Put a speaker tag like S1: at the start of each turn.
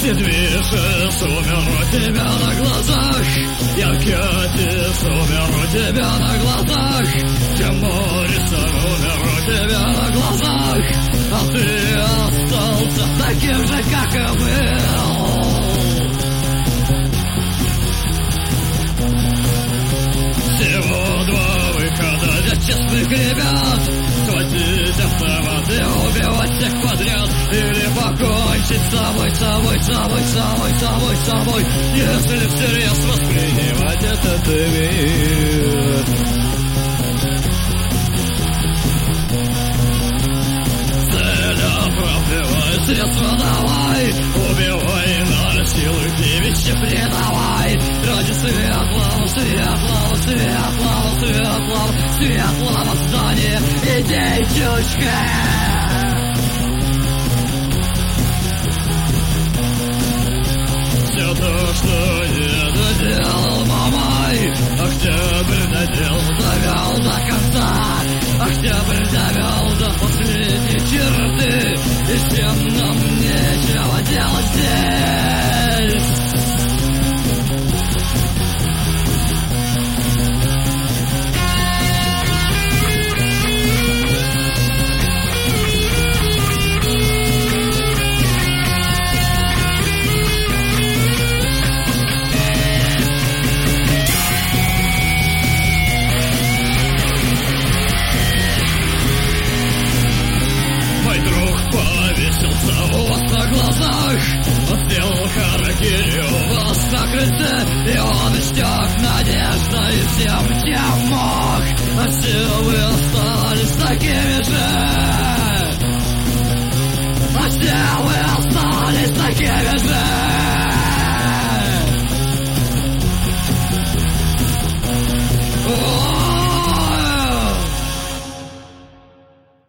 S1: движешь, умер у тебя на глазах. Я катись, умер у тебя на глазах. Я Моррисон, умер у тебя на глазах. А ты остался таким же, как и был. Всего два выхода для честных ребят: схватить автомат и убивать всех подряд, или покончить с собой, собой, если всерьез воспринимать этот мир. Цель оправдывай, средства давай, убивай, на силу девичьи предавай. Ради светлого, светлого, светлого, светлого, светлого здания идей чучка. Все то, что не доделал Мамай, Октябрь доделал, довел до конца. Октябрь довел до последней черты, и всем нам нечего делать здесь. Повесился у вас на глазах, он сделал харакири у вас на крыльце, и он истек надеждой всем, чем мог, а все вы остались такими же, а все вы остались такими же.